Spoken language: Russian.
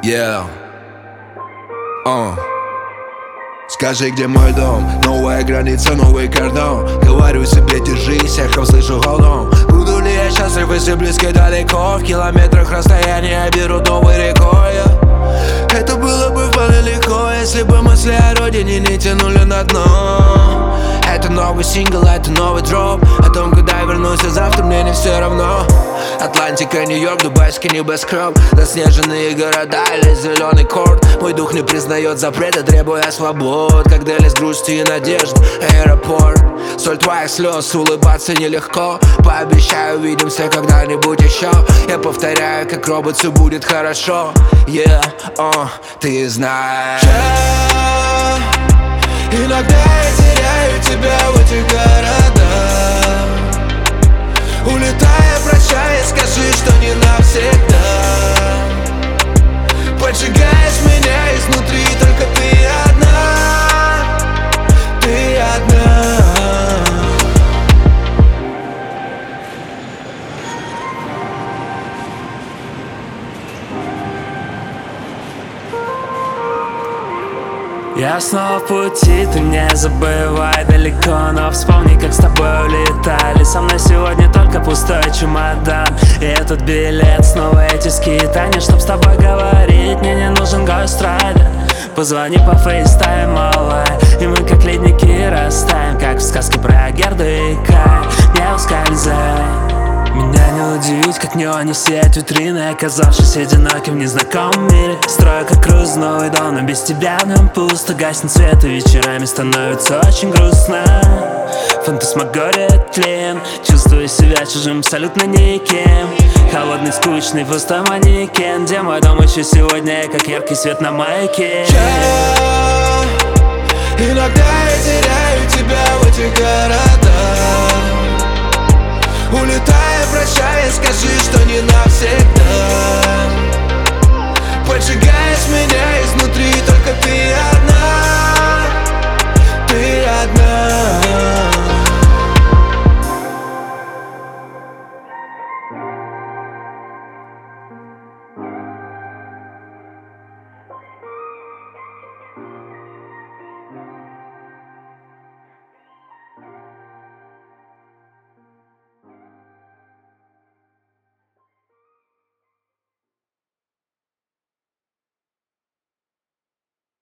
Yeah. Скажи, где мой дом? Новая граница, новый кордон. Говорю себе, держись, эхом слышу голдом. Буду ли я счастлив, если близко далеко? В километрах расстояния беру новой рекой. Это было бы вполне легко, если бы мысли о родине не тянули на дно. Это новый сингл, это новый дроп. О том, когда я вернусь, а завтра мне не все равно. Атлантика, Нью-Йорк, дубайский небоскреб, заснеженные города или зеленый корт. Мой дух не признает запрета, требуя свобод. Как Делис, грусти и надежд, аэропорт. Соль твоих слез, улыбаться нелегко. Пообещаю, увидимся когда-нибудь еще. Я повторяю, как робот, все будет хорошо. Yeah, ты знаешь. Иногда я теряю тебя в этих городах. Улетая, прощаясь, скажи, что не навсегда. Поджигаешь меня изнутри, только ты одна. Ты одна. Я снова в пути, ты не забывай далеко. Но вспомни, как с тобой улетали. Со мной сегодня только пустой чемодан. И этот билет, снова эти скитания. Чтоб с тобой говорить, мне не нужен гострайдер. Позвони по фейстайм, малай. И мы как ледники растаем, как в сказке про Герду и Кай. Не ускользай. Меня не удивить, как неоне сияет витрины, оказавшись одиноким в незнакомом мире. Строю как крузной дом, но без тебя в нем пусто. Гаснет свет, и вечерами становится очень грустно. Фантасмагория тлен, чувствую себя чужим абсолютно никем. Холодный, скучный, пустой манекен. Где мой дом еще сегодня, как яркий свет на маяке. Иногда я теряю тебя в этих городах. Улетая, прощаясь, скажи, что не навсегда.